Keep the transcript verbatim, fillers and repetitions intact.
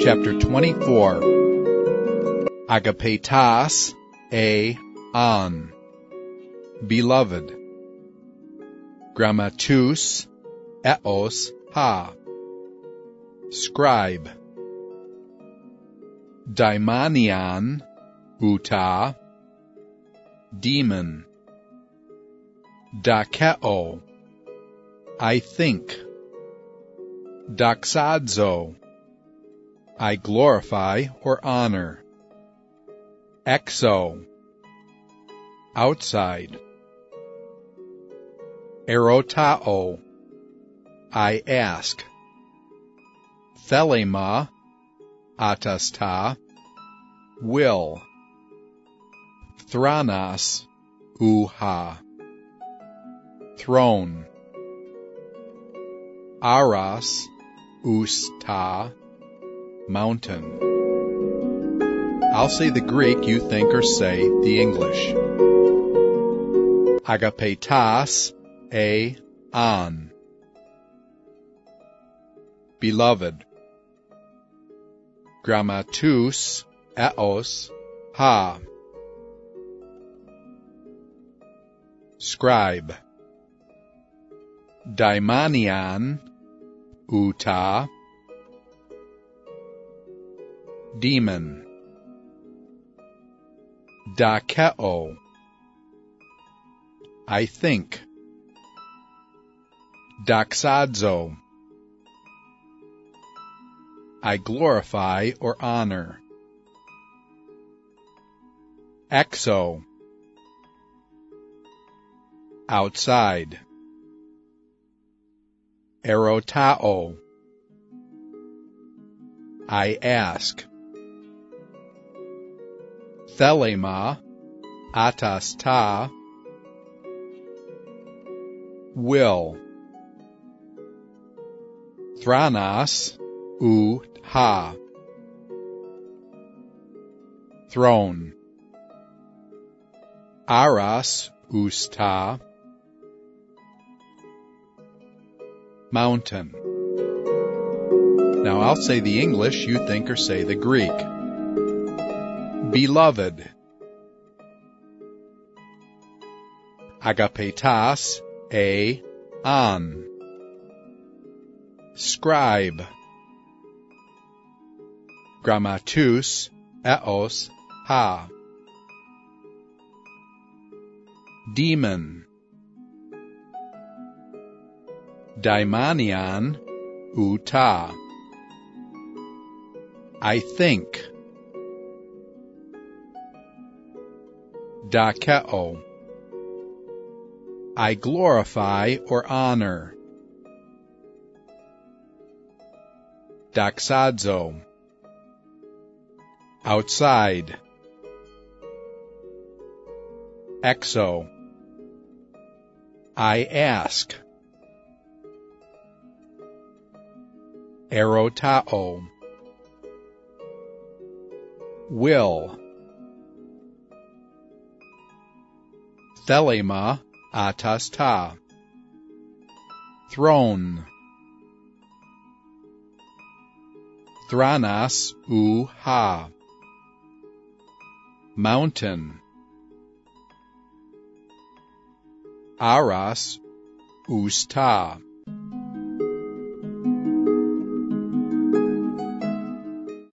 Chapter twenty-four. Agapetas e an. Beloved. Grammatus eos ha. Scribe. Daimonian uta. Demon. Dakeo. I think. Doxadzo. I glorify or honor. Exo. Outside. Erotao. I ask. Thelema. Atasta. Will. Thranas. Uha. Throne. Aras. Usta. Mountain. I'll say the Greek, you think or say the English. Agapetas e an. Beloved. Grammatus eos ha. Scribe. Daimonian uta. Demon. Dakeo. I think. Doxadzo. I glorify or honor. Exo. Outside. Erotao. I ask. Thelema. Atasta. Will. Thranas. U ha. Throne. Aras. Usta. Mountain. Now I'll say the English, you think or say the Greek. Beloved. Agapetas e an. Scribe. Grammatus eos ha. Demon. Daimonian uta. I think. Dakeo. I glorify or honor. Doxadzo. Outside. Exo. I ask. Erotao. Will. Thelema atasta. Throne. Thranas u ha. Mountain. Aras usta.